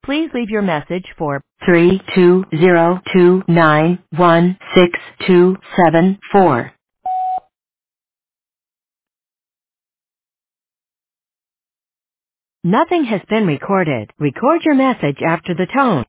Please leave your message for 320291627. Nothing has been recorded. Record your message after the tone.